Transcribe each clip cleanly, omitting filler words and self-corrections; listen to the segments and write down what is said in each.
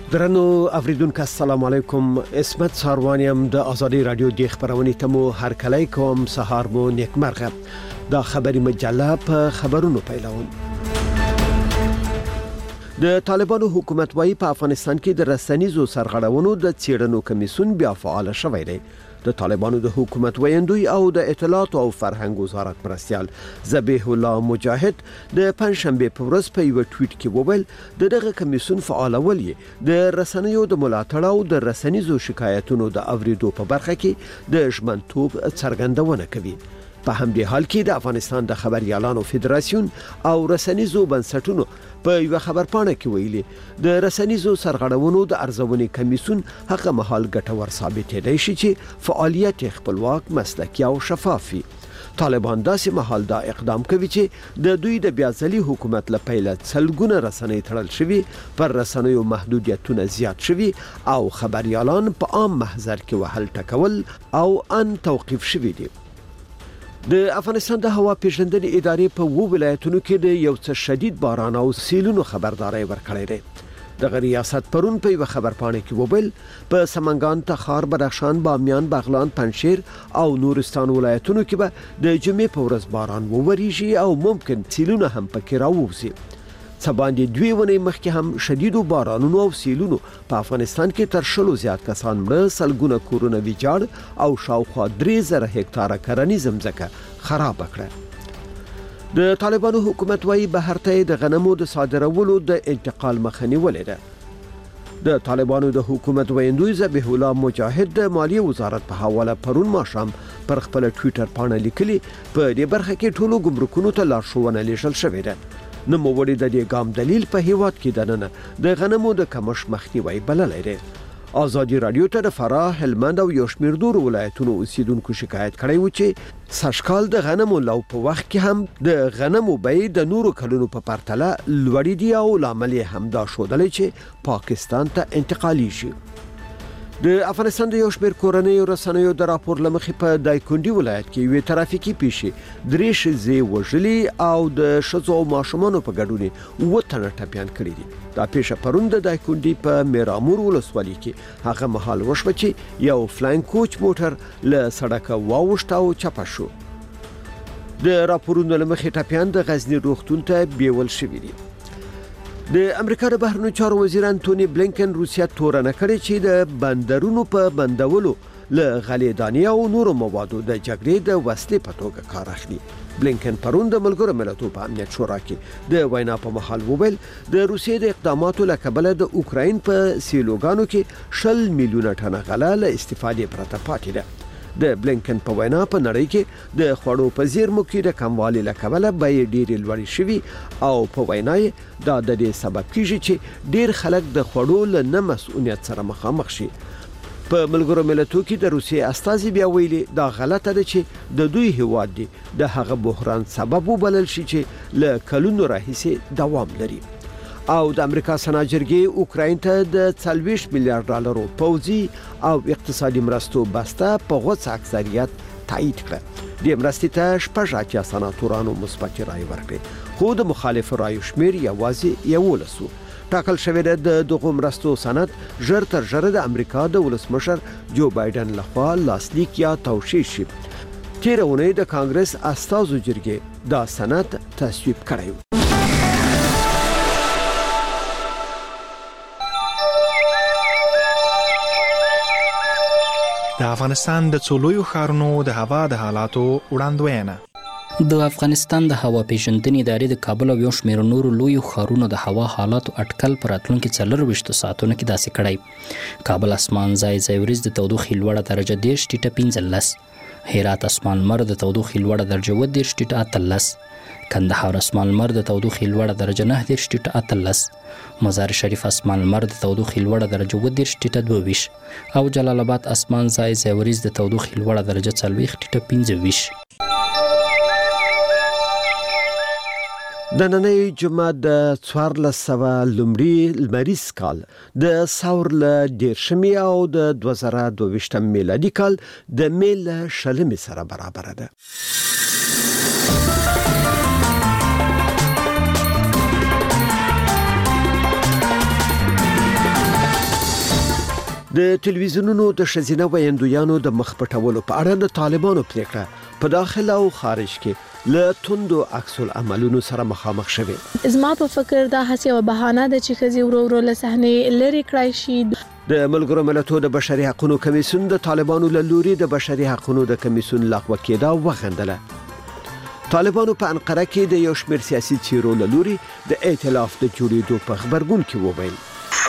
درنو اوریدونکو السلام علیکم. اسمت ساروانیم د ازادي رادیو د خبرونې تمو هر کله کوم سهار مو نیکمرغه. دا خبری مجله په خبرونو پیلوم. د طالبانو حکومت وايي په افغانستان کې د رسنیزو سرغړونو د څېړنو کمیسیون بیا فعال شوی دی. د طالبانو د حکومت ویندوی او د اطلاعات او فرهنګ وزارت مرستيال ذبیح الله مجاهد د پنځشنبه په ورځ په یو ټویټ کې وویل دغه کمیسیون فعالول د رسنیو د ملاتړ او د رسنیزو شکایتونو د اوریدو په برخه کې د ژمنتوب څرګندونه کوي. په همدې حال کې د افغانستان د خبريالانو فدراسیون او رسنیزو بنسټونو په یو خبرپاڼه کې ویلي د رسنیزو سرغړونو د ارزونې کمیسیون هغه مهال ګټور ثابتېدای شي چې فعالیت خپلواک، مسلکي او شفاف وي. طالبان داسې مهال دا اقدام کوي چې د دوی د بیازلي حکومت له پیله څلګونه رسنۍ تړل شوي، پر رسنیو محدودیتونه زیات شوي او خبريالان په عام محضر کې وهل ټکول او ان توقيف شوي دي. د افغانستان د هوا پیژندنې ادارې په وو ولایتونو کې د یو څه شدید باران او سیلونو خبرداري ورکړې ده. د ریاست پرون په یو خبرپاڼه کې وویل په سمنګان، تخار، بدخشان، بامیان، بغلان، پنجشیر او نورستان ولایتونو کې به د جمعې په ورځ باران ووريږي او ممکن سیلونه هم پکې راووزي. سباندې دوی ونې مخکې هم شدیدو بارانونو او سیلونو په افغانستان کې تر شلو زیات کسان مړه، سلګونه کورونه ویجاړ او شاوخوا 3000 هکتاره کرنیزه ځمکه خراب کړه. د طالبانو حکومت وايي بهر ته د غنمو د صادرولو د انتقال مخه نیولې ده. د طالبانو د حکومت ویندوی ذبیح الله مجاهد د مالیه وزارت په حواله پرون ماښام پر خپل ټویټر باندې لیکلي په دې برخه کې ټولو ګمرکونو ته لارښوونه لیږل شوې ده. نو موړي د دې ګام دلیل په هیواد کې دننه د غنمو د کمش مخنیوي بللای دی. ازادي رادیو ته د فراه، هلمند او یو شمېر نور ولایتونو اوسیدونکو شکایت کړی و چې سږکال د غنمو لو په وخت کې هم د غنمو بیې د نورو کلونو په پرتله لوړې دي او لامل هم دا شودلې چې پاکستان ته انتقالي شي. د افغانستان د یو شمېر کورنیو رسنیو د راپور لمخې په دایکنډي ولایت کې یو ترافیکي پیښې 3 ښځې وژلې او د ښځو او ماشومانو په ګډون 7 تنه ټپيان کړي دي. دا پیښه پرون د دایکنډي په میرامور ولسوالۍ کې هغه مهال وشوه چې یو فلاین کوچ موټر له سړک واوښت او چپه شو. د راپورونو لمخې ټپيان د غزنی روغتون ته بیول شوي دي. د امریکا د بهرنیو چارو وزیر انټونی بلینکن روسیا تورنه کړې چې د بندرونو په بندولو له غلیدانی او نورو موادو د جګړې د وسلې په توګه کار اخلي. بلینکن پرون د ملګرو ملتونو په امنیت شورا کې د وینا په محل وویل د روسیې د اقداماتو له کبله د اوکراین په سیلوګانو کې 10 میلیونه ټنه غله له استفادې پرته پاتې ده. د بلینکن په وینا په نړۍ کې د خوړو په زیرمو کې د کموالي له کبله بیې ډېرې لوړې شوي او په وینا یې دا د دې سبب کیږي چې ډېر خلک د خوړو له نه مسؤلیت سره مخامخ شي. په ملګرو ملتونو کې د روسیې استازي بیا ویلي دا غلطه ده چې د دوی هیواد دی د هغه بحران سبب وبلل شي چې له کلونو راهیسې دوام لري. او د امریکا سنا جرګې اوکراین ته د 40 میلیارډ ډالرو پوځي او اقتصادي مرستو بسته په غوڅ اکثریت تایید کړه. د مرستې ته 80 سناتورانو مثبت رائے ورکړه، خو د مخالف رائے شمیر یوازې 11 ټاکل شوی د دغه مرستو سند ژر تر ژره د امریکا د ولسمشر جو بایدن لخوا لاسلیک یا توشیح شي. تیر اونۍ د کانګرس استازو جرګې دا سند تصویب کړی. د افغانستان د څولویو ښارونو د هوا د حالاتو وړاندوینه. د افغانستان د هوا پیژندنې ادارې د کابل او یو شمېر نورو لویو ښارونو د هوا حالاتو اټکل پر راتلونکي 24 ساعتونو کې داسې کړی. کابل اسمان ځای ځای وریځ د تودوخې لوړه درجه 10 ټیټه 15، هرات اسمان لمر د تودوخې لوړه درجه 10 ټیټه 13، کندهار اسمان لمر د تودوخې لوړه درجه 9 ټیټه 18، مزار شریف اسمان لمر د تودوخې لوړه درجه 10 ټیټه 22 او جلال آباد اسمان ځای ځای وریځ د تودوخې لوړه درجه 40 ټیټه 25. د نننۍ جمعه د 1400 لومړي لمریز کال د ثور له 10 او د 2022 میلادي کال د میل شلمې سره برابر ده. د تلویزیونونو د ښځینه ویندویانو د مخ پټولو په اړه د طالبانو پریکړه په داخل او خارج کې له توندو عکس العملونو سره مخامخ شوه. زما په فکر دا هڅه او بهانه ده چې ښځې ورو ورو له صحنې لرې کړای شي. د ملګرو ملتونو د بشري حقوقو کمیسیون د طالبانو له لوري د بشري حقوقو د کمیسیون لغوه کېدا وغندله. طالبانو په انقره کې د یو شمېر سیاسي چیرو له لوري د ائتلاف د جوړېدو په خبرګون کې وویل.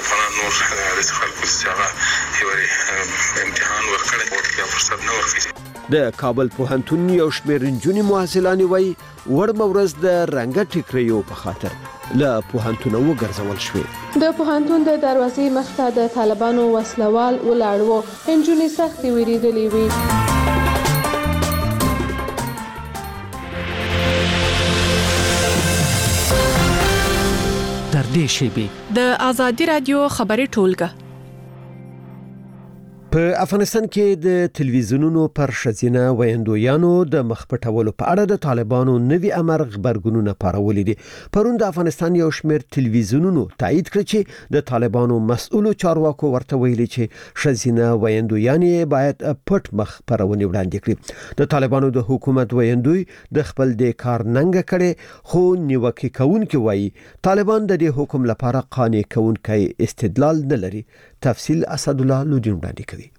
د کابل پوهنتون یو شمېر نجونې محصلانې وایي وړمه ورځ د رنګه ټیکریو په خاطر له پوهنتونه وګرځول شوې. د پوهنتون د دروازې مخته د طالبانو وسلوال ولاړ وو. نجونې سختې وېرېدلې وې. در دې شیبې د آزادي رادیو خبري ټولګه. په افغانستان کې د تلویزیونونو پر ښځینه ویندویانو د مخ پټولو په اړه د طالبانو نوي امر خبرګونونه پارولې دي. پرون د افغانستان یو شمېر تلویزیونونو تایید کړ چې د طالبانو مسؤلو چارواکو ورته ویلي چې ښځینه ویندویانې باید پټ مخ پرونې وړاندې کړي. د طالبانو د حکومت ویندوی د خپل د کار ننګ کړي خو نیوکه کوونکي وایي طالبان د دې حکم لپاره قانع کوونکی استدلال نه لري. تفصیل اسد الله لودین وړاندې کوي.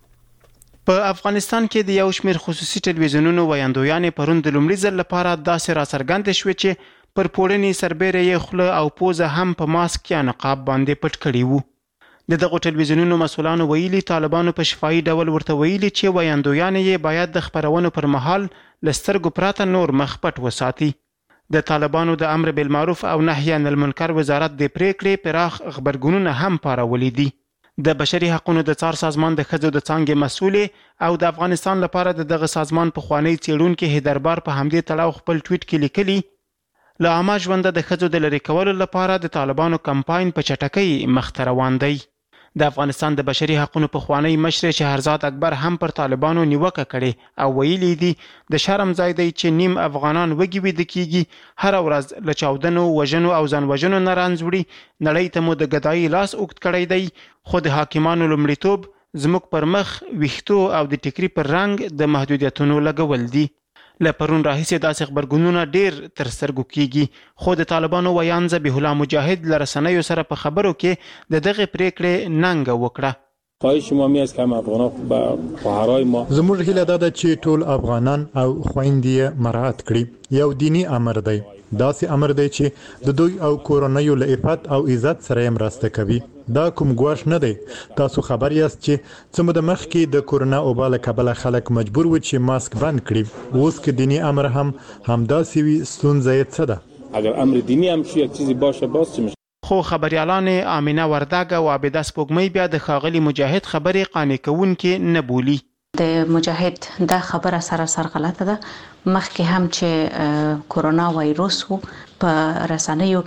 په افغانستان کې د یو شمېر خصوصي ټلویزیونونو ویندویانې پرون د لومړي ځل لپاره داسې راڅرګندې شوې چې پر پوړنې سربېره یې خوله او پوزه هم په ماسک یا نقاب باندې پټ کړي وو. د دغو ټلویزیونونو مسؤلانو ویلي طالبانو په شفاهي ډول ورته ویلي چې ویندویانې یې باید د خپرونو پر مهال له سترګو پرته نور مخ پټ وساتي. د طالبانو د امر بالمعروف او نهي عن المنکر وزارت د پریکړې پراخ خبرګونونه هم پارولي دي. د بشري حقوقو د څار سازمان د ښځو د څانګې مسؤلې او د افغانستان لپاره د دغه سازمان په خوانی څېړونکو هیدربار په همدې تړاو خپل ټویټ کې لیکلي له عامه ژوند د ښځو د لری کولو لپاره د طالبانو کمپاین په چټکۍ مخ ته روان دی. د افغانستان د بشري حقوقو په خوانی مشر شهرزاد اکبر هم پر طالبانو نیوکه کړي او ویلي دي د شرم ځای دی چې نیم افغانان وږي ویده کیږي هر ورځ له چاودنو وژنو او ځان وژنو نه رانځوړي نړۍ ته مو د ګدایي لاس اوږد کړی دی خو د حاکمانو لومړیتوب زموږ پر مخ ویښتو او د ټیکري پر رنګ د محدودیتونو لګول دي. له پرون راهیسې داسې خبرګونونه ډیر تر سترګو کیږي خو د طالبانو ویان ذبیح الله مجاهد له رسنیو سره په خبرو کې د دغه پریکړې ننګه وکړه. خواهش ما می است که همه افغانان به خواهرای ما زموږ هیله ده چې ټول افغانان او خويندې مراعات کړي. یو دینی امر دی. داسې امر دی چې د دوی او کورنیو له عفت او عزت سره مرسته کوي. دا کوم ګواښ نه دی. تاسو خبر یاست چې څومره د مخ کې د کورونا وبا له کبله خلک مجبور و چې ماسک بند کړي. اوس که دینی امر هم همداسې وي ستونزه یې څه ده؟ اگر امر دینی هم شو یک چیزی باشه باز چه میشه؟ خو خبريالان امینه وردګ او عابده سپوږمۍ بیا د خاغلی مجاهد خبرې قانع کوونکې نه بولی. د مجاهد دا خبره سره غلطه ده. مخکې هم چې کورونا وایروس وو په رسنیو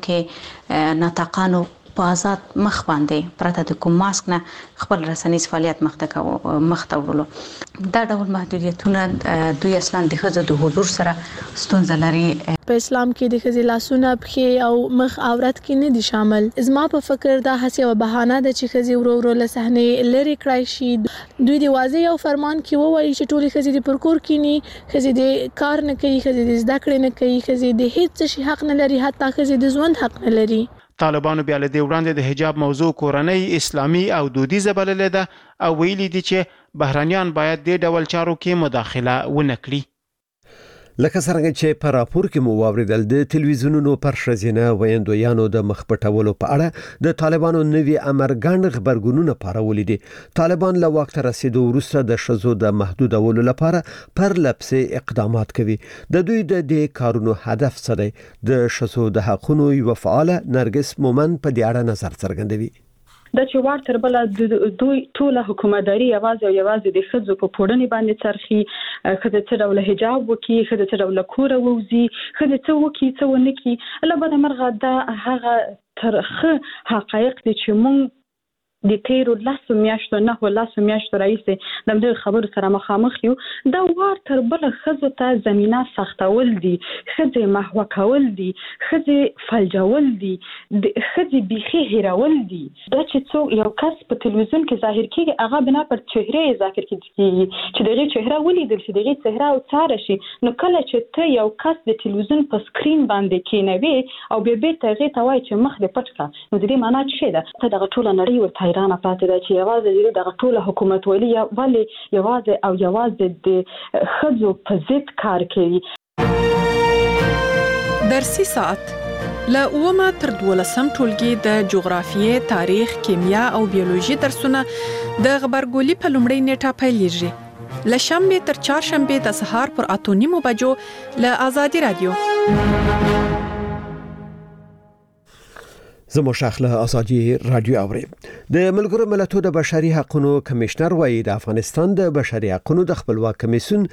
کې ناطقانو په آزاد مخ باندې پرته د کوم ماسک نه خپل رسنیز فعالیت مخ ته ورولو. دا ډول محدودیتونه دوی اصلا د ښځو د حضور سره ستونزه لري. په اسلام کې د ښځې لاسونه پښې او مخ عورت کې نه دي شامل. زما په فکر دا هڅه او بهانه ده چې ښځې ورو ورو له صحنې لرې کړای شي. دوی د واضح او فرمان کې ووایي چې ټولې ښځې د پر کور کینی ښځې د کار نه کوي ښځې د زده کړې نه کوي ښځې د هیڅ شي حق نه لري حتی ښځې د ژوند حق نه لري. طالبانو بیا له دې وړاندې د حجاب موضوع کورنۍ اسلامي او دودیزه بللې ده او ویلي دي چې بهرانيان باید دې ډول چارو کې مداخله ونه کړي. لکه څنګه چې په راپور کې مو واوریدل د تلویزیونونو پر ښځینه ویندویانو د مخ پټولو په اړه د طالبانو نوي امر ګڼ خبرګونونه پارولي دي. طالبان له واک ته رسیدو وروسته د ښځو د محدودولو لپاره پر لپسې اقدامات کوي. د دوی د دې کارونو هدف څه دی؟ د ښځو د حقوقو یو فعال نرګس مومن په دې اړه نظر څرګندوي. د چوار تر بل دوی ټول حکومتداري یوازې د ښځو په پوړنې باندې څرخي. ښځه څه ډول حجاب وکي ښځه څه ډول کور ووزي ښځه څه وکي څه ونه کی. الله بده مرغه دا هغه ترخه حقایق دي چې مونږ د تیرو 10 میاشتو نه و 10 میاشتو راځي د دې خبرو سره مخامخ یو دا وار تر بل خزو ته زمينه سختول دي خزه محو کول دي خزه فلجول دي خزه بيخي هیرول دي دا چې څو یو کس په تلویزیون کې ظاهر کیږي هغه بنا پر چهره ذکر کیږي چې دغه چهره ولیدل شي دغه چهره او څار شي نو کله چې ته یو کس د تلویزیون په سکرین باندې کینوي او به ته غي توای چې مخ دې پټ کا نو دې معنا څه ده ته دغه ټول نړۍ ورته حیرانه پاتې ده چې یوازې دغه ټول حکومت ولی یوازې د خزو په ضد کار کوي. درسي ساعت له 9 تر 12 ټولګي د جغرافیې، تاریخ، کیمیا او بیولوژي درسونه د خبرګولي په لومړۍ نیټه پیلېږي. له شنبه تر چهارشنبه د سهار پر 8:30 بجو له آزادي رادیو. زمو شاخله ازادي رادیو اوري د ملګرو ملتونو د بشري حقوقو کمشنر وایي د افغانستان د بشري حقوقو د خپلواک کمیسیون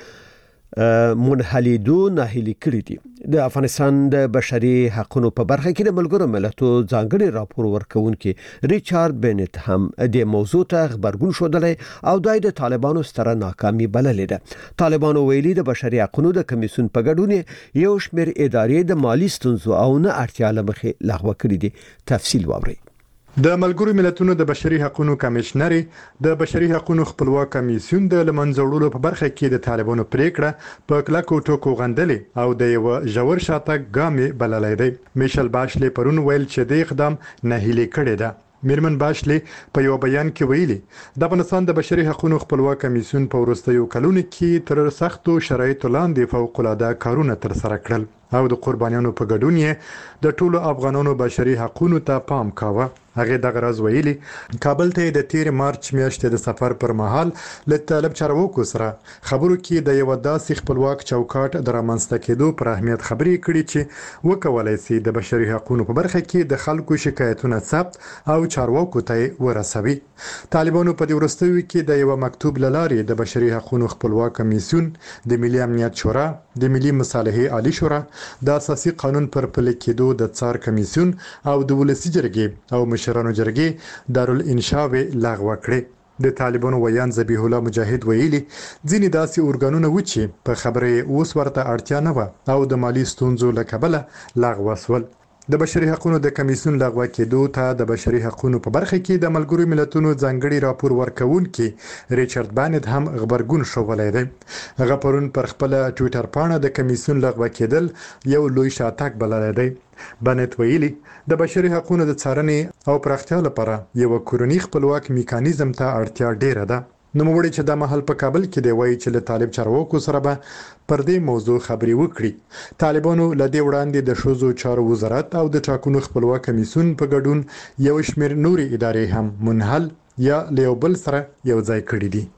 منحلیدو ناهیلي کړی دي. د افغانستان د بشري حقوقو په برخه کې د ملګرو ملتونو ځانګړي راپور ورکونکي ریچارډ بنت هم د موضوع ته خبرګون شودلی او د طالبانو ستره ناکامي بللې ده. طالبانو ویلي د بشري حقوقو د کمیسیون په ګډون یو شمېر ادارې د مالی ستونزو او نه اړتیا لمخې لغوه کړې دي. تفصیل واورئ. د ملګرو ملتونو د بشري حقوقو کمشنر د بشري حقوقو خپلواک کمیسیون د لمنځوړلو په برخه کې د طالبانو پریکړه په کلکو ټکو غندلې او د یو ژور شاتګ ګامې بللې ده. میشل باشلي پرون ویل چې د اقدام ناهیلي کړي ده. میرمن باشلي په یو بیان کې ویلي د افغانستان د بشري حقوقو خپلواک کمیسیون په وروستیو کلونو کې تر سختو شرایطو لاندې فوق العاده کارونه تر سره کړل او د قربانیانو په ګډون یې د ټولو افغانانو بشري حقوقو ته پام کاوه. هغه د غرض ویلي کابل ته د 13 مارچ میاشتې د سفر پر مهال له طالب چارواکو سره خبرو کې د یو داسې خپلواک چوکاټ د رامنځته کېدو پر اهمیت خبرې کړې چې وکولای شي د بشري حقوقو په برخه کې د خلکو شکایتونه ثبت او چارواکو ته ورسوي. طالبانو په دې وروستیو کې د یو مکتوب لارې د بشري حقوقو خپلواک کمیسیون د ملي امنیت شورا د ملي مصالحې عالی شورا د اساسي قانون پر پلي کېدو د څار کمیسیون او د ولسی جرګې او مشرانو جرګې دارالانشاء لغوه کړې. د طالبانو ویان ذبیح الله مجاهد ویلي ځینې داسې اورګانونه و چې په خبرې اوس ورته اړتیا نه و او د مالی ستونزو له کبله لغوه شول. د بشري حقوقو د کمیسیون لغوه کېدو ته د بشري حقوقو په برخه کې د ملګرو ملتونو ځانګړي راپور ورکونکي ریچارډ بانت هم خبرګون شوولای دی. هغه پرون پر خپل ټوئیټر پاڼه د کمیسیون لغوه کېدل یو لوی شاتګ بللی دی. بانت ویلي د بشري حقوقو د څارنې او پراختیا لپاره یو کورنی خپلواک میکانیزم ته اړتیا ډیره ده. نو موږ چې د محل په کابل کې دی وایي چې له طالب چارواکو سره به پر دې موضوع خبري وکړي. طالبانو له دې وړاندې د ښځو چارو وزارت او د ټاکنو خپلواک کمیسیون په ګډون یو شمېر نوري ادارې هم منحل یا له یو بل سره یو ځای کړي دي.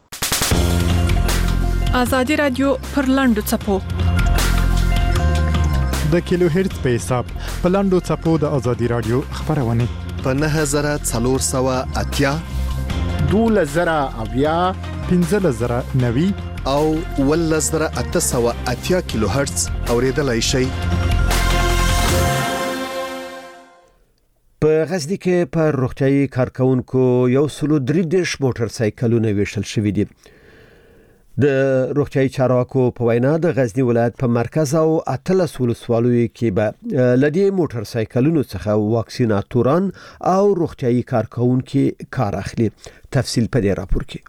آزادي رادیو پر لاندو چپو د کیلو هرتز په حساب په لاندو چپو د آزادي رادیو خبرونه په 9480 2000 1590 او 1880 کیلو هرتز اوریدلای شي. په غزنی کې پر روغتيایي کارکونکو یو سلو 3 موټر سایکلونه ویشل شوې دي. د روغتيایي چارواکو په وینا د غزنی ولایت په مرکز او اتلس ولسوالیو کې به لدی موټر سایکلونو څخه واکسیناتوران او روغتيایي کارکونکو کار اخلي. تفصیل په دې راپور کې.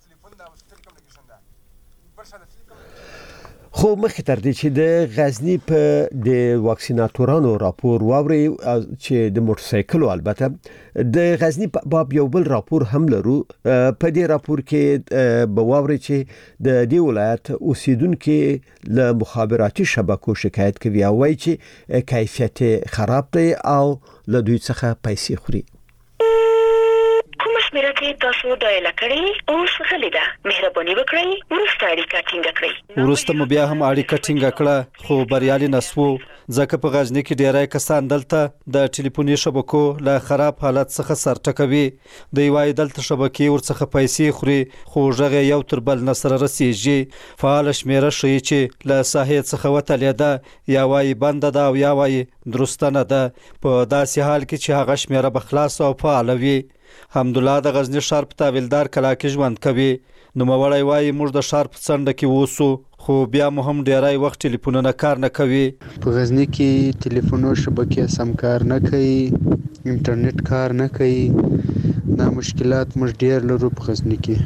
خو مخکې تر دې چې د غزنی په د واکسیناتورانو راپور واوري چې د موټر سایکلو البته د غزنی په باب یو بل راپور هم لرو. په دې راپور کې به واوري چې د دې ولایت اوسیدونکو له مخابراتي شبکو شکایت کوي او وايي چې کیفیت خراب دی او له دوی څخه پیسې خوري. شمیره کې تاسو ډایل کړئ اوس غلې ده مهرباني وکړئ ورسته اړیکه ټینګه کړئ. ورسته مو بیا هم اړیکه ټینګه کړه خو بریالي نسو ځکه په غزنی کې ډیری کسان دلته د ټلیفوني شبکو له خراب حالت څخه سرټکوي. د یوای دلته شبکې ورڅخه پیسې خوري خو ژغه یو تر بل نسر رسیږي. فعال شمیره شي چې له ساحې څخه وتلې ده یا وای بند ده او یا وای درسته نه ده. په داسې حال کې چې هغه شمیره بخلاص او فعال وي حمدالله د غزنی ښار په تاویلدار کلا کې ژوند کوي. نوموړی وایي موږ د ښار په څنډه کې اوسو خو بیا مو هم ډیری وخت ټلیفونونه کار نه کوي. په غزنی کې ټلیفونو شبکې سم کار نه کوي، انټرنیټ کار نه کوي. دا مشکلات موږ ډیر لرو په غزنی کې.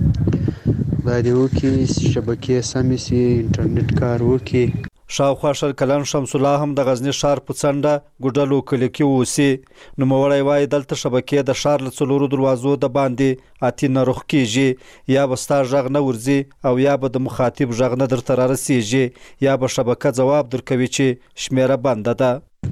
باید وکړي شبکې سمې سي، انټرنیټ کار وکړي. شاوخوا شل کلن شمس الله هم د غزنی ښار په څنډه ګوډلو کلي کې اوسي. نوموړی وایي دلته شبکې د ښار له 4 دروازو د باندې اتي نه رخ کېږي، یا به ستا غږ نه ورځي او یا به د مخاطب غږ نه درته رارسیږي، یا به شبکه ځواب درکوي چې شمیره بنده ده.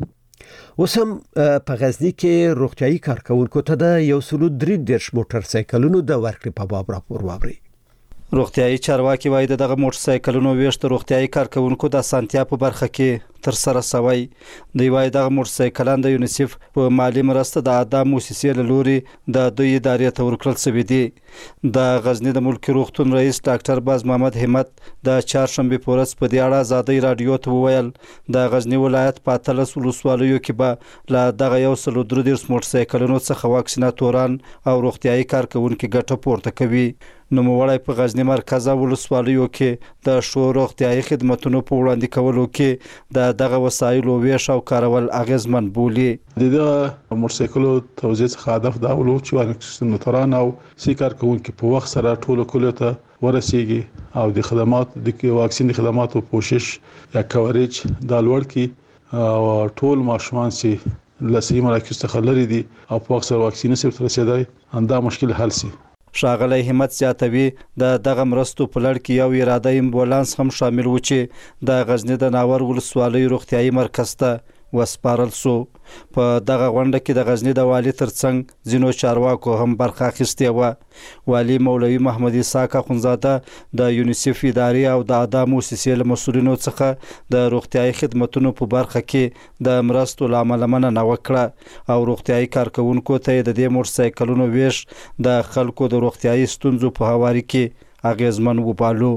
اوس هم په غزنی کې روغتیايي کارکونکو ته د 133 موټر سایکلونو د ورکړې په باب راپور واوري. روغتیايي چارواکي وایي دغه موټر سایکلونو ویش د روغتیايي کارکونکو د اسانتیا په برخه کې تر سره شوی. دوی وایي دغه موټر سایکلان د یونیسف په مالی مرسته د آدم موسسې له لوري د دوی ادارې ته ورکړل شوي دي. د غزنی د ملکي روغتون رئیس ډاکټر باز محمد همت د چهارشنبې په ورځ په دې اړه ازادۍ راډیو ته وویل د غزنی ولایت په 13 ولسوالیو کې به له دغه 133 موټر سایکلونو څخه واکسیناتوران او روغتیايي کارکونکي ګټه پورته کوي. نوموړی په غزنی مرکزه ولسوالیو کې د ښو روغتیايي خدماتو په وړاندې کولو کې د دغه وسایلو ویش او کارول اغیزمن بولي. دغه موټرسایکلو توزیع څخه هدف دا و چې واکسیناتوران او سي کارکونکي په وخت سره ټولو کلیو ته ورسیږي او د خدمات د واکسین خدماتو کوشش یا کوریج دا لوړ کی او ټول ماشومان سي لسی مراکز څخه لري دي او په وخت سره واکسین سره رسیدای انده مشکل حل سي. ښاغلی همت زیاتوي د دغه مرستو په لړ کې یو اراده امبولانس هم شامل و چې د غزنی د ناور ولسوالۍ روغتیايي مرکز ته وسپارل سو. په دغه غونډه کې د غزنی د والي ترڅنګ ځینو چارواکو هم برخه اخیستې وه. والي مولوي محمد اسحاق اخونزاده د یونیسف ادارې او د آدم موسسې له مسؤلینو څخه د روغتیايي خدماتو په برخه کې د مرستو له امله مننه وکړه او روغتیايي کارکونکو ته د دې موټر سایکلونو ویش د خلکو د روغتیايي ستونزو په هواري کې اغیزمن وبالو.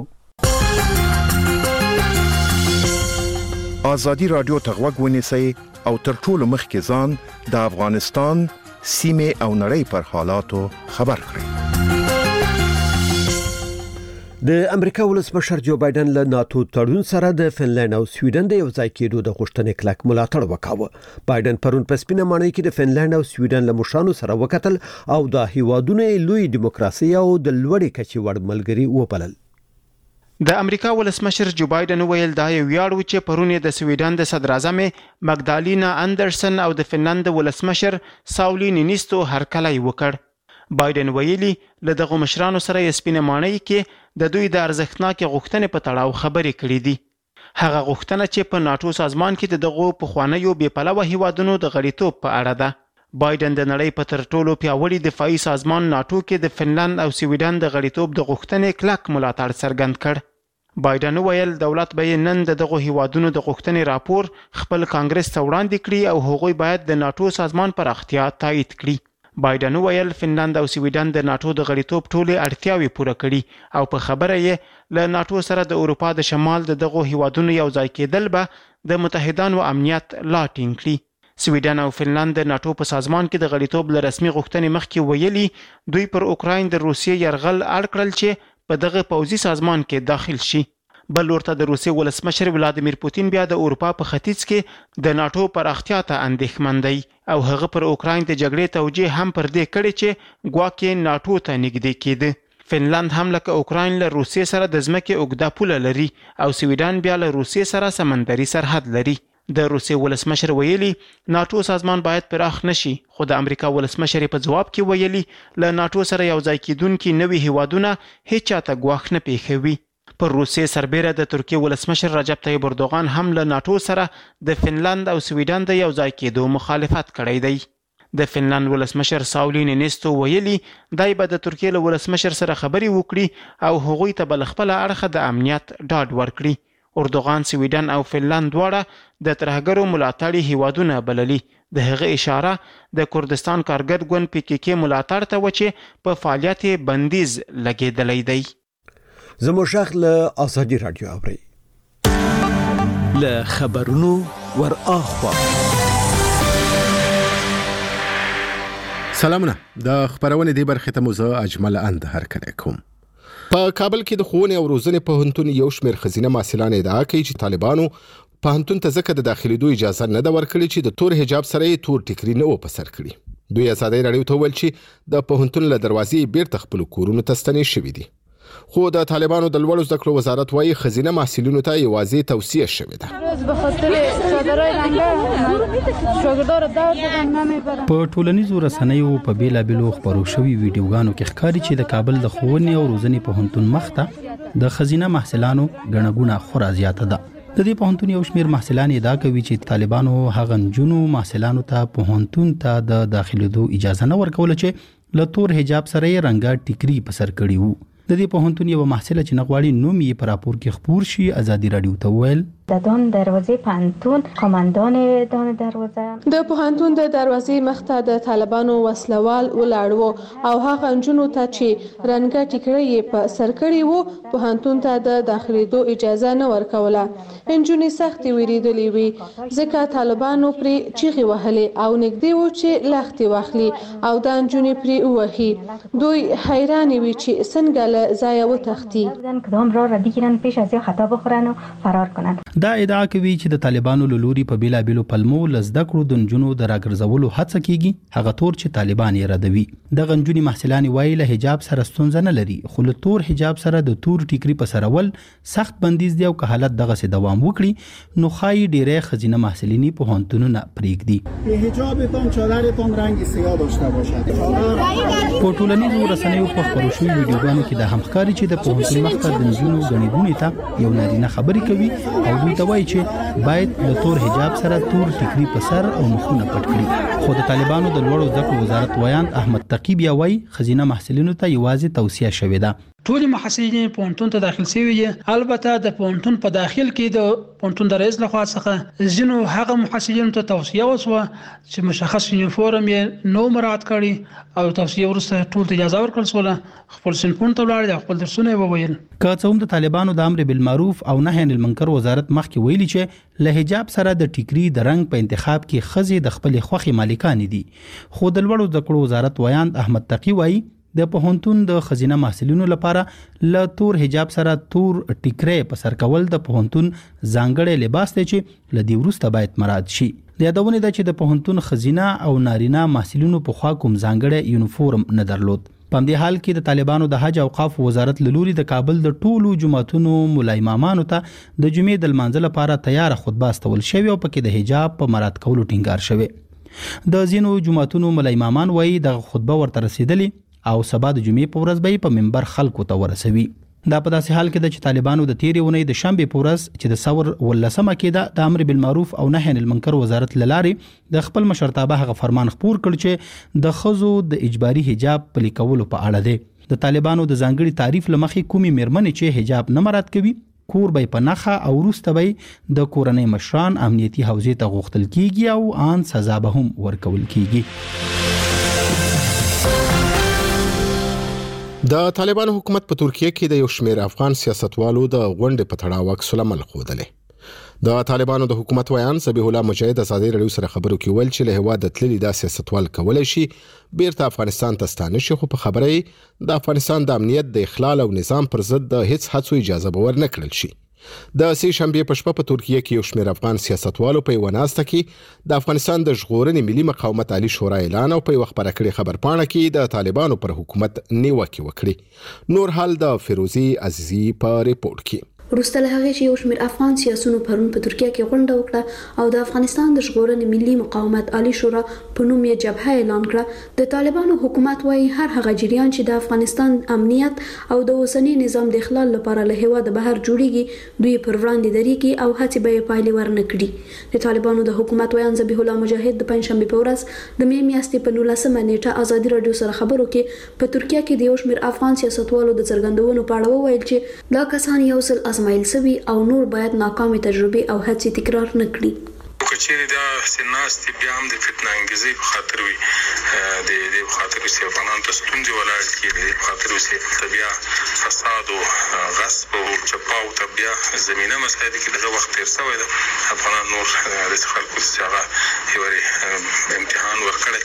آزادی رادیو ته غوږ ونیسئ او تر ټولو مخکې ځان د افغانستان سیمې او نړۍ پر حالاتو خبر کړئ. د امریکا ولسمشر جو بایدن له ناتو تړون سره د فنلند او سویډن د یو ځای کېدو د غوښتنې کلک ملاتړ وکاوه. بایدن پرون په سپینه ماڼۍ کې د فنلند او سویډن له مشرانو سره وکتل او د هیوادونو لوی دیموکراسي او د لوړې کچې وړ ملګري وبلل. د امریکا ولسمشر جو بایدن ویل دا یو ویاړ و چې پرون د سویډن د صدر اعظم مګدالینا اندرسن او د فنلند ولسمشر ساولی نینیستو هرکلی وکړ. بایدن ویلي له دغه مشرانو سره یې سپینه ماڼۍ کې د دوی د ارزښتناکې غوښتنې په تړاو خبرې کړې دي. هغه غوښتنه چې په ناټو سازمان کې د دغو پخوانیو بې پلوه هیوادونو د غړیتوب په اړه ده. بایدن د نړۍ په تر ټولو پیاوړي دفاعي سازمان ناټو کې د فنلند او سویډن د غړیتوب د غوښتنې کلک ملاتړ څرګند کړ. بایدن ویل دولت به نن دغه هیوادونو د غوښتنې راپور خپل کانګرس ته وړاندې کړي او هغوی باید د ناټو سازمان پر اړتیا تایید کړي. بایدن ویل فنلند او سویډن د ناټو د غړیتوب ټولې اړتیاوې پوره کړي او په خبره یې له ناټو سره د اروپا د شمال دغه هیوادونو یو ځای کېدل به د متحدانو امنیت لا ټینګ کړي. سویډن او فنلند د ناټو په سازمان کې د غړیتوب له رسمي غوښتنې مخکې ویلي دوی پر اوکراین د روسیې یرغل اړ کړل چې په دغه پوځي سازمان کې داخل شي. بل ورته د روسیې ولسمشر ولادیمیر پوتین بیا د اروپا په ختیځ کې د ناټو پر اړتیا ته اندېښمن دی او هغه پر اوکراین د جګړې توجیه هم پر دې کړی چې ګواکې ناټو ته نږدې کېده. فنلند هم لکه اوکراین له روسیې سره د ځمکې اوږده پوله لري او سویډن بیا له روسیې سره سمندري سرحد لري. د روسیې ولسمشر ویلي ناټو سازمان باید پراخ نشي، خو د امریکا ولسمشر په جواب کې ویلي له ناټو سره یو ځای کېدونکي نوي هیوادونه هیڅ چاته ګواښ نه پیښوي. پر روسیې سربیره د ترکیې ولسمشر رجب طیب اردوغان هم له ناټو سره د فنلند او سویډن د یو ځای کېدو مخالفت کړی دی. د فنلند ولسمشر ساولی نینیستو ویلي دای به د ترکیې له ولسمشر سره خبرې وکړي او هغوی ته بل خپل اړخه د امنیت ډاډ ورکړي. اردوغان سویډن او فنلند دواړه د ترهګرو ملاتړي هیوادونه بللي. د هغه اشاره د کردستان کارګر ګوند PKK ملاتړ ته و چې په فعالیت بندیز لګیدلی دی. زموږ غږ له آزادی رادیو اوري له خبرونو ور اخوا سلامونه د خبرونه دی برخه ته موزه اجمل اند هر کله کوم. په کابل کې د ښوونې او روزنې پوهنتون یو شمېر خزینه محصلان ادعا کوي چې طالبانو پوهنتون ته ځکه د داخليدو اجازه نه ده ورکړې چې د تور حجاب سره یې تور ټیکري نه و په سر کړي. دوی ازادي راډیو ته ویل چې د پوهنتون له دروازې بیرته خپل کورونو ته ستنې شوي دي. خو د طالبانو د لوړو زده کړو وزارت وايي خزینه محصلینو ته یوازې توصیه شوې ده. په ټولنیزو رسنیو په بیلابېلو خبرو شوي ویډیوګانو کې ښکاري چې د کابل د ښوونې او روزنې پوهنتون مخته د خزینه محصلانو ګڼه ګوڼه خورا زیاته ده. د دې پوهنتون یو شمېر محصلان ادعا کوي چې طالبانو هغه نجونو محصلانو ته پوهنتون ته د داخلېدو اجازه نه ورکوله چې له تور حجاب سره یې رنګه ټیکري په سر کړي وو. د دې پوهنتون یو محصله چې نغواړي نوم یې په راپور کې خپور شي ازادي راډیو ته ویل د دان دروازې پوهنتون قوماندان دان دروازه د پوهنتون د دروازې مخته د طالبانو وسلوال ولاړ وو او هغه انجونو ته چې رنګه ټیکري په سر کړي وو پوهنتون ته د داخليدو اجازه نه ورکوله. انجونې سخت ویریدلې وي ځکه طالبانو پرې چیغې وهلې او نږدې وو چې لختې واخلي او د انجونې پرې وهي. دوی حیران وي چې څنګه له ځایه وتښتي. کدام را بگیرن پیش از خطا بخورن و فرار کنن. دا ادعا کوي چې د طالبانو له لوري په بیلابېلو پلمو لزده کړو د نجونو د راګرځولو هڅه کیږي هغه تور چې طالبان یې ردوي. د غنجونی محصلان وایي له حجاب سره ستونزه نه لري خو له تور حجاب سره د تور ټیکري په سرول سخت بندیز دی او که حالت دغه سي دوام وکړي نو خای ډیره خزینه محصلینی په هانتونونه پریږدي. حجابتون چادرتون رنگ سیاه داشته باشد. په ټولنیزو رسنیو په خبرو شوي ویډیوګانو کې د همکاري چې د پوهنتون مخته د نجونو غنیګونې ته یو نارینه خبرې کوي او دوی ته وایي چې باید له تور حجاب سره تور ټیکري په سر او مخونه پټ کړي. خو د طالبانو د لوړو زده کړو وزارت ویاند احمد تقی بیا وایي خزینه محصلینو ته یوازې توصیه شوې ده. ټول محصلین پوهنتون ته داخل شوي دي. البته د پوهنتون په داخل کې د پوهنتون د رئیس لخوا څخه ځینو هغه محصلینو ته توصیه وشوه چې مشخص یونیفورم یې نو مراعات کړي او توصیه ورسته ټول ته اجازه ورکړل شوه خپل صنفونو ته ولاړ دي خپل درسونه وویل. که څه هم د طالبانو د امر بالمعروف او نهي عن المنکر وزارت مخکې ویلي چې له حجاب سره د ټیکري د رنګ په انتخاب کې خزي د خپل خوخي مالکان دي خو د لوړو زده کړو وزارت ویاند احمد تقی وایي د پوهنتون د خزینه محصلینو لپاره له تور حجاب سره تور ټیکري په سر کول د پوهنتون ځانګړی لباس دی چې له دې وروسته باید مراعات شي. د یادونه ده چې د پوهنتون خزینه او نارینه محصلینو په خوا کوم ځانګړی یونیفورم نه درلود. په دې حال کې د طالبانو د حج او اوقاف وزارت لوري د کابل د ټولو جمعتونو مولا امامانو ته د جمعې د لمانځه لپاره تیار خطبه استول شوی او پکې د حجاب په مراعات کولو ټینګار شوی. د زینو جمعتونو مولا امامان وایي د خطبه ورته رسیدلې او سبا د جمعې په ورځ به په منبر خلکو ته ورسوي. دا په داسې حال کې د طالبانو د تیرې ونې د شنبه په ورځ چې د ثور ولسمه کې د امر بالمعروف او نهي عن المنکر وزارت لارې د خپل مشرتابه هغه فرمان خپور کړ چې د خزو د اجباري حجاب پلي کولو په اړه دی. د طالبانو د ځانګړي تعریف لمخې کومي میرمنې چې حجاب نه مراعات کوي کور به په نخه او وروسته به د کورنۍ مشران امنیتي حوزې ته غوښتل کیږي او ان سزا به هم ورکول کیږي. د طالبانو حکومت په ترکیه کې د یو شمېر افغان سیاستوالو د غونډې په تړاو عکس العمل ښودلې. د طالبانو د حکومت ویان ذبیح الله مجاهد ازادي راډیو سره خبرو کې ویل چې له هېواده تللي دا سیاستوال کولی شي بیرته افغانستان ته ستانه شي خو په خبره یې د افغانستان د امنیت د اخلال او نظام پر ضد د هیڅ هڅو اجازه به ورنه کړل شي. د سې شنبې په شپه په ترکیه کې یو شمېر افغان سیاستوالو په یوه ناسته کې د افغانستان د ژغورنې ملي مقاومت عالي شورا اعلان او په یوه خپره کړې خبرپاڼه کې د طالبانو پر حکومت نیوکې وکړې. نور حال د فیروزي عزیزي په ریپورت کې. وروسته له هغې چې یو شمېر افغان سیاسیونو پرون په ترکیه کې غونډه وکړه او د افغانستان د ژغورنې ملي مقاومت عالي شورا په نوم یې جبهه اعلان کړه. د طالبانو حکومت وايي هر هغه جریان چې د افغانستان امنیت او د اوسنی نظام د اخلال لپاره له هېواده بهر جوړیږي دوی پر وړاندې درېږي او هڅې به یې پایلې ورنه کړي. د طالبانو د حکومت ویان ذبیح الله مجاهد د پنجشنبې په ورځ د مې میاشتې په 19مه نیټه ازادي راډیو سره خبرو کې په ترکیه کې د یو شمېر افغان سیاستوالو د څرګندونو په اړه وویل چې دا کسان یو ځل ازمایل شوي او نور باید ناکامې تجربې او هڅې تکرار نه کړي. کچېرې دا سناستې بیا هم د فتنه انګیزۍ په خاطر وي د دې په خاطر چې افغانانو ته ستونزې ولاړ کړي د دې په خاطر چې بیا فساد او غصب او چپاو ته بیا زمینه مسایل کې دغه وخت تېر شوی ده افغانان نور داسې خلکو چې هغه یو امتحان ورکړی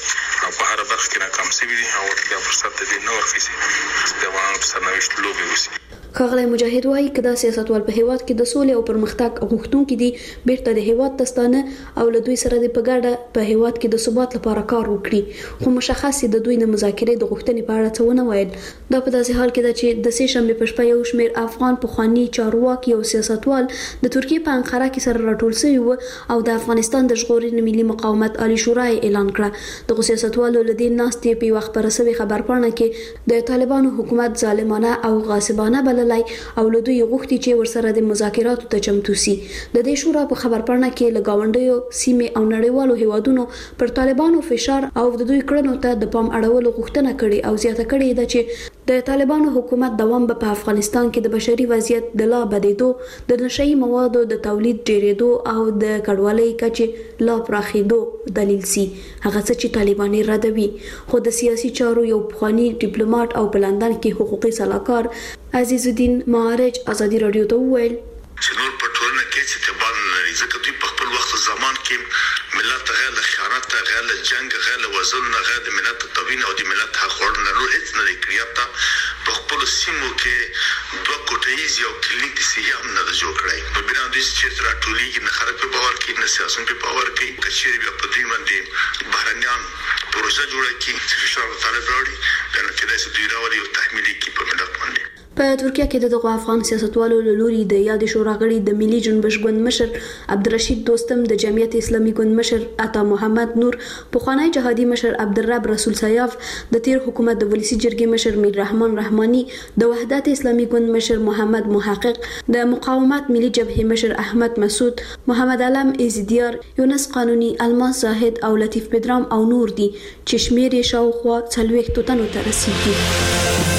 په هر برخه کې ناکام شوي دي او ورته فرصت دې نه ورکړي چې د افغانانو په سرنوشت لوبې وشي. ښاغلی مجاهد وایي که دا سیاستوال په هیواد کې د سولې او پرمختګ غوښتونکي دي بیرته د هیواد تستانه او له دوی سره د په ګډه په هیواد کې د ثبات لپاره کار وکړي، خو مشخص د دوی د مذاکرې د غوښتنې په اړه څه ونه ویل. دا په داسې حال کې ده چې د سې شنبې په شپه یو شمېر افغان پخواني چارواکي او سیاستوال د ترکیې په انقره کې سره راټول شوي و او د افغانستان د ژغورنې ملي مقاومت عالی شورا اعلان کړه. دغه سیاستوالو له دې ناستې په یوه خپره شوې خبرپاڼه کې د طالبانو حکومت ظالمانه او غاصبانه بللی او له دوی غوښتي چې ورسره د مذاکراتو ته چمتو سي. د دې شورا په خبرپاڼه کې له گاونډیو سیمې او نړیوالو هیوادونو پر طالبانو فشار او د دوی کړنو ته د پام اړولو غوښتنه کړې او زیاته کړې ده چې د طالبانو حکومت دوام په افغانستان کې د بشري وضعیت د لا بدیدو، د نشئی موادو د تولید ډیریدو او د کډوالۍ کچې لا پراخېدو دلیل سي. هغه څه چې طالبان ردوي. خو د سیاسي چارو یو پخوانی ډیپلوماټ او په لندن کې حقوقي سلاکار عزیز الدین معارج ازادي رادیو ته وویل چې نور په ټولنه کې چې تبان لري ځکه دوی په خپل وخت زمان کې ملت غیر خیانت غیر جنگ غیر وزن غیر ملت توین او د ملت حق ورنه نور هیڅ نه کړی. په خپل سیمو کې دوه کوټیز یو کلینیک د سیام نه جوړ کړی. په بنا د چې راټولېږي نه خراب په باور کې نه سیاست په باور کې کچېری بیا په دې باندې بهرنیان پروژه جوړه کی چې فشار طالب راوړي دا کله چې دوی راوړي او تحمیلي کی په ملت باندې. په ترکیه کې دغه افغان سیاستوالو له لوري د یاد شورا غړي د ملي جنبش ګوند مشر عبدالرشید دوستم، د جمعیت اسلامي ګوند مشر عطا محمد نور، پخوانی جهادي مشر عبدالرب رسول سیاف، د تیر حکومت د ولسی جرګې مشر میر رحمان رحماني، د وحدت اسلامي ګوند مشر محمد محقق، د مقاومت ملي جبهه مشر احمد مسعود، محمد علم ایزدیار، یونس قانوني، الماس زاهد او لطیف بدرام او نور دي چې شمیر یې شاوخوا 40 تنو ته رسیدي.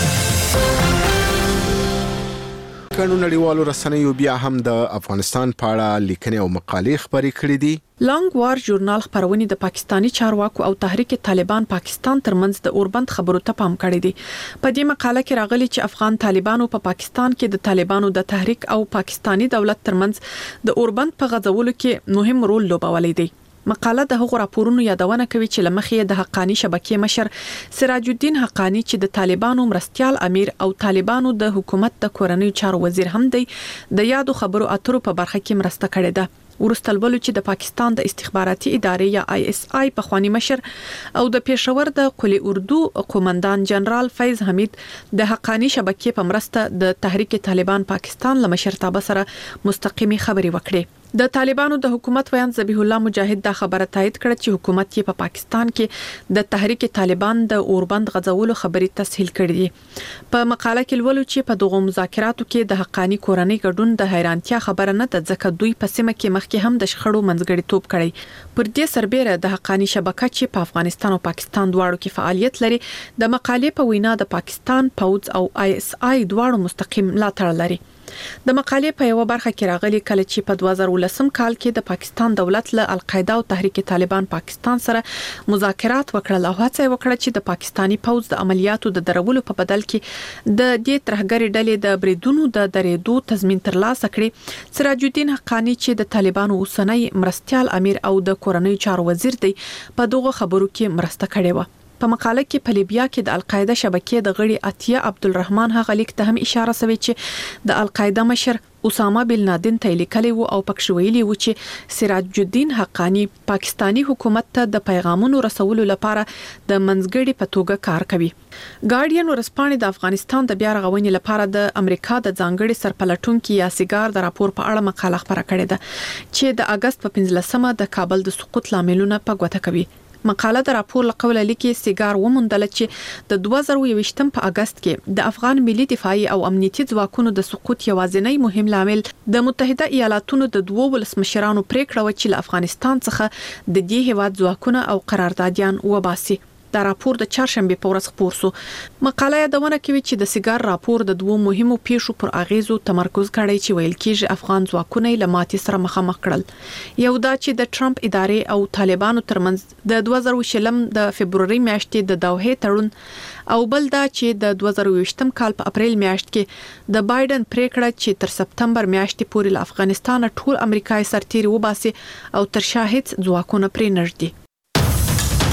کانو نړیوالو رسنیو بیا هم د افغانستان په اړه لیکنې او مقالې خپرې کړې دي. لانګ وار ژورنال خبرونه د پاکستانی چارواکو او تحریک طالبان پاکستان ترمنځ د اوربند خبرو ته پام کړی دی. په دې مقاله کې راغلي چې افغان طالبانو په پاکستان کې د طالبانو د تحریک او پاکستانی دولت ترمنځ د اوربند په غځولو کې مهم رول لوبولی دی. مقاله د هغو راپورونو یادونه کوي چې لمخې د حقانی شبکې مشر سراج الدین حقانی چې د طالبانو مرستيال امیر او طالبانو د حکومت د کورنۍ چارو وزیر هم دی د یادو خبرو اترو په برخه کې مرسته کړې ده. ورستل ولو چې د پاکستان د استخباراتي ادارې یا ISI په خواني مشر او د پېښور د قلی اردو قومندان جنرال فیض حمید د حقانی شبکې په مرسته د تحریک طالبان پاکستان لمشرتابه سره مستقیمي خبري وکړي. د طالبانو د حکومت ویان ذبیح الله مجاهد دا خبره تایید کړه چې حکومت یې په پاکستان کې د تحریک طالبان د اوربند غځولو خبري تسهیل کړې دي. په مقاله کې لولو چې په دغه مذاکراتو کې د حقانی کورنۍ ګډون د حیرانتیا خبره نه ده ځکه دوی په سیمه کې مخکې هم د شخړو منځګړیتوب کړی. پر دې سربېره د حقانی شبکه چې په افغانستان او پاکستان دواړو کې فعالیت لري د مقالې په وینا د پاکستان پوز او ISI دواړو مستقیم ملاتړ لري. د مقالې په یو برخه کې راغلي کله چې په 2019 کال کې د پاکستان دولت له القاعده او تحریک طالبان پاکستان سره مذاکرات وکړل او هڅه وکړه چې د پاکستانی پوز د عملیاتو د درولو په بدل کې د دې ترهګری ډلې د بریدونو د درېدو تضمین ترلاسه کړي. سراج الدین حقانی چې د طالبانو اوسنۍ مرستيال امیر او د کورنۍ چارو وزیر دی په دغه خبرو کې مرسته کړې و. په مقاله کې په لیبیا کې د القاعده شبکې د غړي عطیه عبدالرحمن هغه لیک ته هم اشاره شوی چې د القاعده مشر اسامه بن لادن ته لیکلی وو او پکښ ویلي وو چې سراج الدین حقانی پاکستانی حکومت ته د پیغامونو رسولو لپاره د منځګړي په توګه کار کوي. ګارډین ورسپانې د افغانستان د بیا رغونې لپاره د امریکا د ځانګړي سرپلټونکو یا سیګار د راپور په اړه مقاله خبره کړې ده چې د اگست په 15مه د کابل د سقوط لاملونه په ګوته کوي. مقاله د راپور لقوله لیکي سیګار وموندل چې د 2022 په اگست کې د افغان ملي دفاعي او امنیتي ځواکونو د سقوط یوازینی مهم لامل د متحده ایالاتونو د دوه ولسمشرانو پریکړه و چې له افغانستان څخه د دې هیواد ځواکونه او قراردادیان وباسي. دا راپور د چهارشنبه په ورځ خپور شو. مقاله یادونه کوي چې د سیګار راپور د دوه مهمو پیښو پر اغیزو تمرکز کړی چې ویل کېږي افغان ځواکونه له ماتې سره مخامخ کړل. یو دا چې د ټرمپ ادارې او طالبانو ترمنځ د 2020 د فبرवरी میاشتې د دوحې تړون او بل دا چې د 2020 کال په اپریل میاشت کې د بایدن پریکړه چې تر سپتمبر میاشتې پورې له افغانستان ټول امریکایي سرتیري وباسي او تر شاهد ځواکونه پرې نږدې.